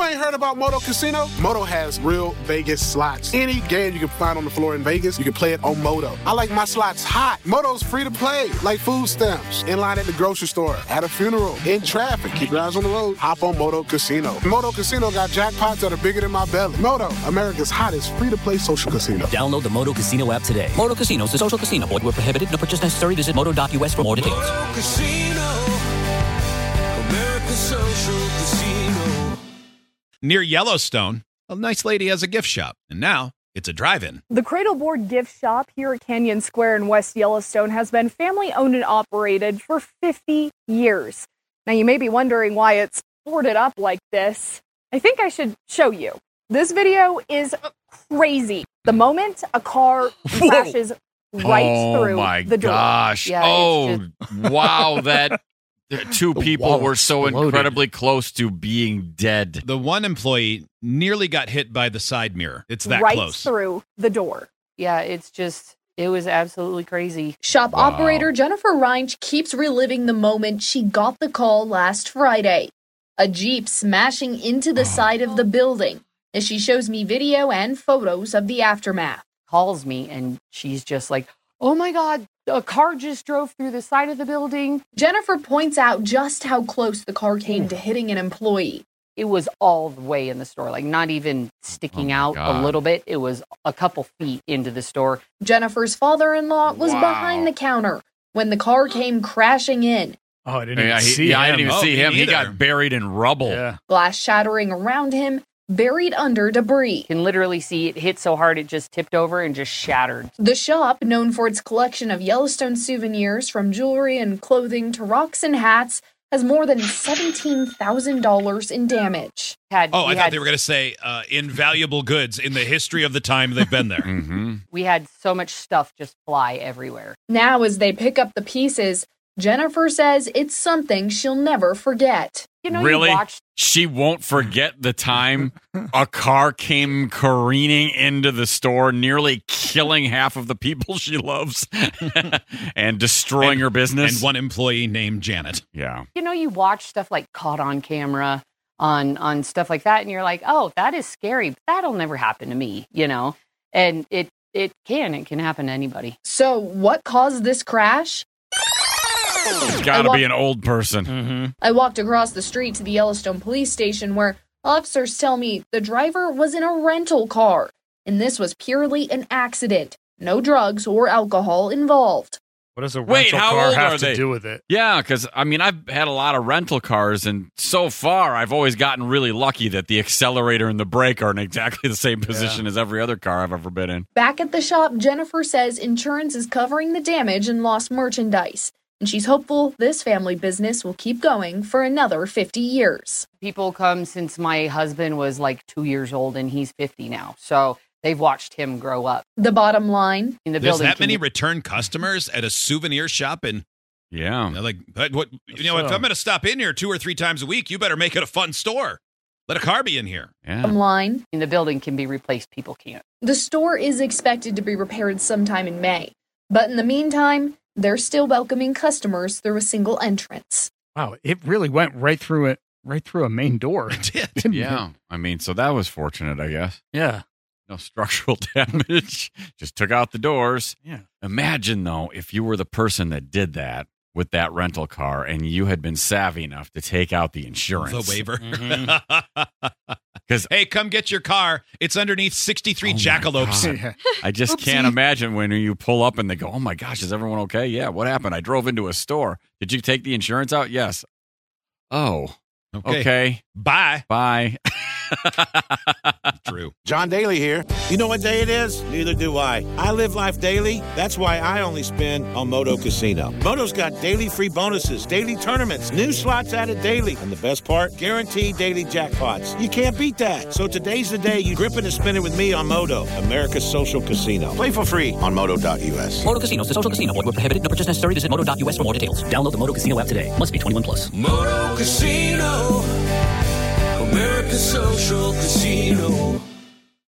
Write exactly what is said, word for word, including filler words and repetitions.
ain't heard about Moto Casino? Moto has real Vegas slots. Any game you can find on the floor in Vegas, you can play it on Moto. I like my slots hot. Moto's free to play, like food stamps, in line at the grocery store, at a funeral, in traffic. Keep your eyes on the road. Hop on Moto Casino. Moto Casino got jackpots that are bigger than my belly. Moto, America's hottest free-to-play social casino. Download the Moto Casino app today. Moto Casino is a social casino. Void where prohibited. No purchase necessary. Visit moto dot U S for more details. Moto Casino, America's social casino. Near Yellowstone, a nice lady has a gift shop, and now it's a drive-in. The Cradleboard Gift Shop here at Canyon Square in West Yellowstone has been family-owned and operated for fifty years. Now, you may be wondering why it's boarded up like this. I think I should show you. This video is crazy. The moment a car crashes right oh through my the door. gosh. Yeah, oh, just... wow. That two The people wall were so exploded. incredibly close to being dead. The one employee nearly got hit by the side mirror. It's that right close. through the door. Yeah, it's just, it was absolutely crazy. Shop Wow. operator Jennifer Reinsch keeps reliving the moment she got the call last Friday. A Jeep smashing into the side of the building, as she shows me video and photos of the aftermath. Calls me and she's just like, oh my God, a car just drove through the side of the building. Jennifer points out just how close the car came to hitting an employee. It was all the way in the store, like not even sticking Oh my out God. a little bit. It was a couple feet into the store. Jennifer's father-in-law was Wow. behind the counter when the car came crashing in. Oh, I didn't even Yeah, he- see yeah, I him. didn't even Oh, see me him. He neither. got buried in rubble. Yeah. Glass shattering around him, buried under debris. You can literally see it hit so hard it just tipped over and just shattered. The shop, known for its collection of Yellowstone souvenirs from jewelry and clothing to rocks and hats, has more than seventeen thousand dollars in damage. Had, Oh, we I thought had, they were going to say uh, invaluable goods in the history of the time they've been there. Mm-hmm. We had so much stuff just fly everywhere. Now, as they pick up the pieces, Jennifer says it's something she'll never forget. You know, Really? you watched She won't forget the time a car came careening into the store, nearly killing half of the people she loves and destroying And- her business. And one employee named Janet. yeah. you know, you watch stuff like Caught on Camera on on stuff like that, and you're like, oh, that is scary. But that'll never happen to me, you know? And it it can. It can happen to anybody. So, what caused this crash? It's got to I be wa- an old person. Mm-hmm. I walked across the street to the Yellowstone police station where officers tell me the driver was in a rental car, and this was purely an accident. No drugs or alcohol involved. What does a Wait, rental how car old have are to they? do with it? Yeah, because, I mean, I've had a lot of rental cars, and so far I've always gotten really lucky that the accelerator and the brake are in exactly the same position as every other car I've ever been in. Back at the shop, Jennifer says insurance is covering the damage and lost merchandise, and she's hopeful this family business will keep going for another fifty years. People come since my husband was like two years old, and he's fifty now. So they've watched him grow up The bottom line, in the There's building. that can many be- return customers at a souvenir shop, and Yeah. they're like, but what? You know, if So- I'm going to stop in here two or three times a week, you better make it a fun store. Let a car be in here. Yeah. bottom line, in the building can be replaced. People can't. the store is expected to be repaired sometime in May. But in the meantime, they're still welcoming customers through a single entrance. Wow, it really went right through it, right through a main door. It did. Didn't it? Yeah. I mean, so that was fortunate, I guess. Yeah. No structural damage. Just took out the doors. Yeah. Imagine, though, if you were the person that did that with that rental car and you had been savvy enough to take out the insurance. The waiver. Mm-hmm. 'Cause- hey, come get your car. It's underneath sixty-three Oh my jackalopes. God. Yeah. I just can't imagine when you pull up and they go, oh my gosh, is everyone okay? Yeah, what happened? I drove into a store. Did you take the insurance out? Yes. Oh, Okay. okay. Bye. Bye. True. John Daly here. You know what day it is? Neither do I. I live life daily. That's why I only spin on Moto Casino. Moto's got daily free bonuses, daily tournaments, new slots added daily, and the best part, guaranteed daily jackpots. You can't beat that. So today's the day you grip it and spin it with me on Moto, America's social casino. Play for free on moto dot u s. Moto Casino is a social casino. Void where prohibited. No purchase necessary. Visit moto dot U S for more details. Download the Moto Casino app today. Must be twenty-one plus. Moto Casino, America's social casino.